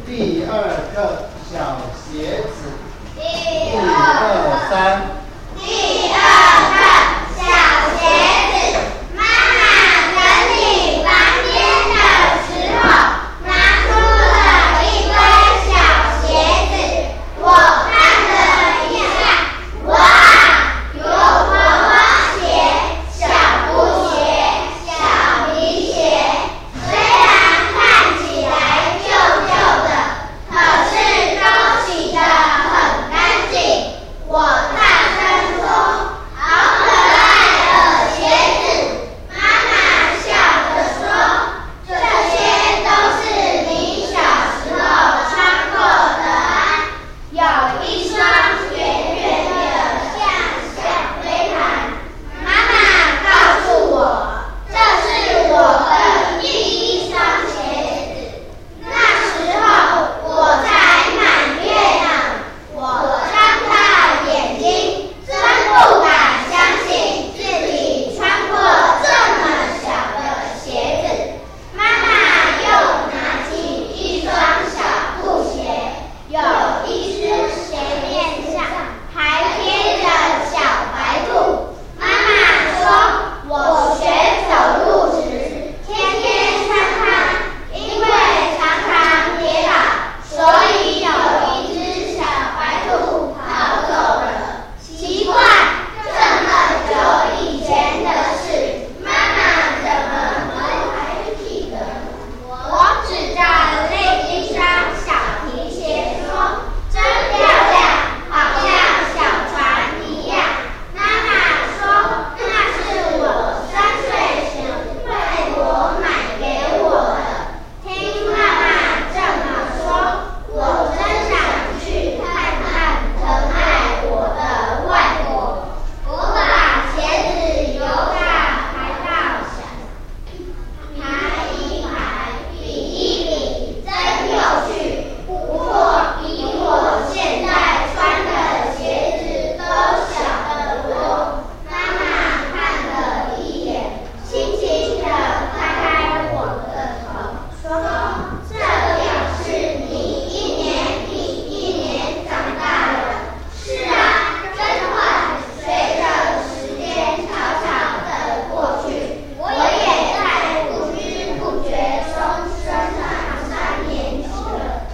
第二个小鞋子。 1、2、3。 第二个小鞋子，妈妈整理房间的时候，拿出了一堆小鞋子。我看了一下，哇，有婆婆鞋、小布鞋、小皮鞋，虽然看起来旧旧的，可是都洗得很干净。我大声说：“好可爱的鞋子！”妈妈笑着说：“这些都是你小时候穿过的啊。”有一双圆圆的像小飞盘。妈妈告诉我，这是我的第一双鞋子。那时候我才满月呢。我张大眼睛，真不敢相信自己穿过这么小的鞋子。妈妈又拿起一双小布鞋，有一只鞋面上还贴着小白兔。妈妈说，我学走路时天天穿它，因为常常跌倒，所以有一只小白兔跑走了。奇怪，这么久以前的事，妈妈怎么都还记得？我指着那一双小皮鞋说：“真漂亮，好像小船一样。”妈妈说：“那是我3岁时外婆买给我的。”听妈妈这么说，我真想去看看疼爱我的外婆。我把鞋子由大排到小，排一排，比一比，真有趣。不过比我现在穿的鞋子都小得多。妈妈看了一眼，轻轻地拍拍我的头，说：“这表示你一年比一年长大了。”是啊，真快，随着时间悄悄地过去，我也在不知不觉中升上3年级了。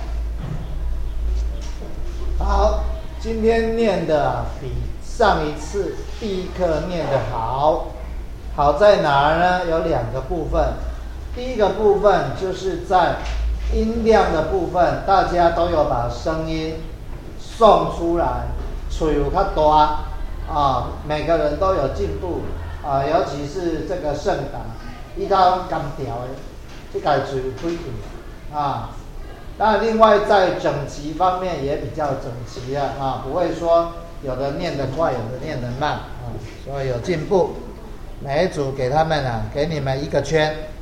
好，今天念的比上一次第一课念的好。好在哪儿呢？有2个部分。第一个部分就是在音量的部分，大家都有把声音送出来，嘴有较大啊，每个人都有进步啊，尤其是这个盛达，伊较甘调的，这个嘴有开去啊。那另外在整齐方面也比较整齐了啊，不会说有的念得快，有的念得慢啊，所以有进步。每一组给他们给你们1个圈。